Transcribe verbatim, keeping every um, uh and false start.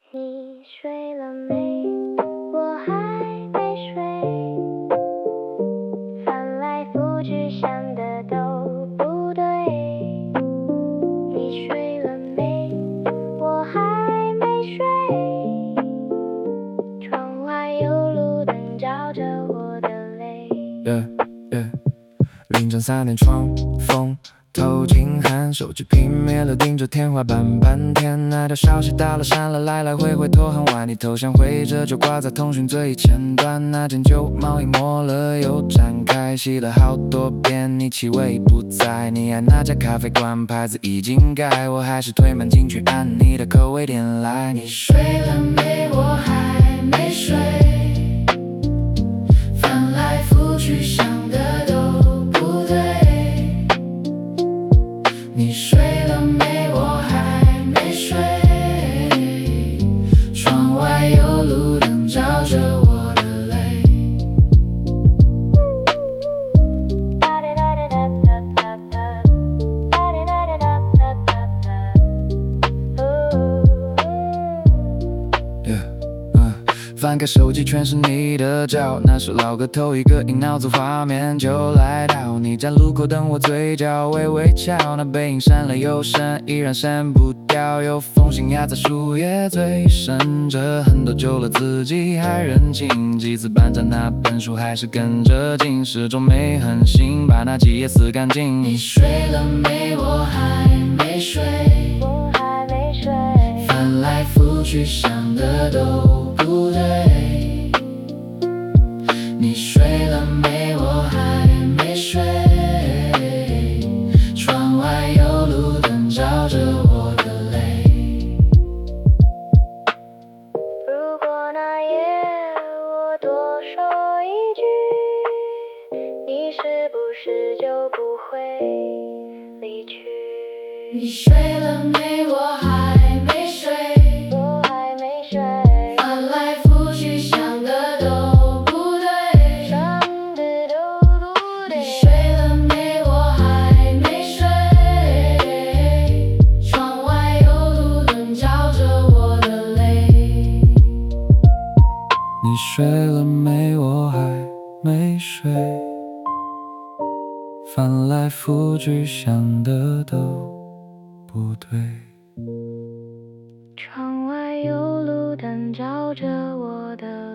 你睡了没？我还没睡，翻来覆去想的都不对。你睡了没？我还没睡，窗外有路灯照着我的泪。 Yeah, yeah. 凌晨三点窗风透进汗，手机屏灭了，盯着天花板半天。那条消息打了删了，来来回回拖很晚。你头像回着就挂在通讯最前端。那件旧毛衣磨了又展开，洗了好多遍，你气味不在。你爱那家咖啡馆，牌子已经改，我还是推门进去按你的口味点来。你睡了没？我还没睡，翻来覆去想的都不对。你睡了没？我还没睡，窗外有路灯照着我的泪。翻开手机全是你的照，那是老个头一个音，脑子画面就来到你站路口等我，嘴角微微翘，那背影删了又删，依然删不掉。有封信压在树叶最深，这很多久了，自己还认清，几次搬着那本书还是跟着进，始终没狠心把那几页撕干净。你睡了没？我还没睡， 我还没睡， 翻来覆去想的都不对。你睡了没？我还没睡，窗外有路灯照着我的泪。 如果那夜我多说一句，你是不是就不会离去？ 你睡了没？我还没睡， 我还没睡， 翻来覆去想的都不对， 想的都不对。 你睡了没？我还没睡，窗外有路灯照着我的泪。你睡了没？我还没睡，翻来覆去想的都不对。 窗外有路灯照着我的